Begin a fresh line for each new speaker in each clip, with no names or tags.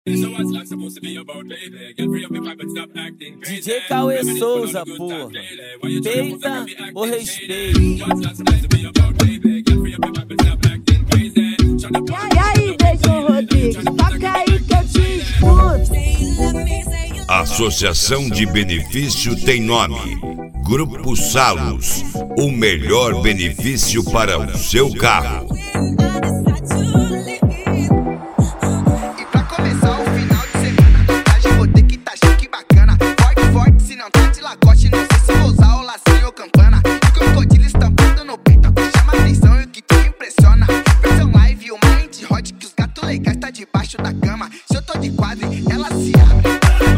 DJ Cauê Souza, porra. Peita ou respeito?
E aí, Deison Rodrigues, toca aí que eu te escuto.
Associação de Benefício tem nome: Grupo Salos, o melhor benefício para o seu carro.
E pra começar o final de semana, hoje vou ter que tá chique bacana. Forte, forte, se não tá de lacoste, não sei se vou usar o lacinho ou campana. E crocodilo estampado no peito, chama atenção e o que te impressiona. Versão live, o mind hot, que os gatos legais tá debaixo da cama. Se eu tô de quadro, ela se abre.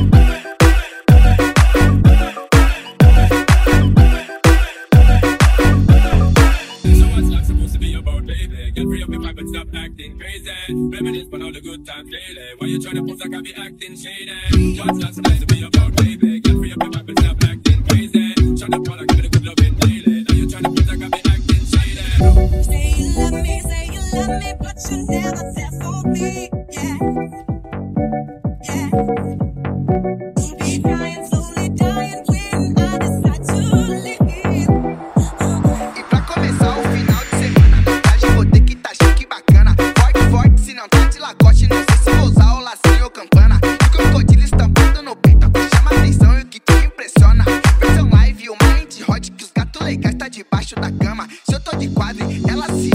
Stop acting crazy. Reminisce on all the good times daily. Why you tryna pose like I be acting shady? What's that supposed to be about, baby? Get free up your vibe and stop acting crazy. Tryna put like give me the good loving daily. Now you tryna pose like I be acting shady.
Say you love me, but you never said for me. Yeah, yeah. Be dying, slowly dying when I decide to leave.
E pra começar o final de semana, hoje vou ter que tá chique bacana. Forte, forte, se não tá de lacoste, não sei se vou usar o lacinho ou campana. E crocodilo estampado no peito, chama atenção e o que te impressiona. Versão live, o mind hot, que os gatos legais tá debaixo da cama. Se eu tô de quadro, ela se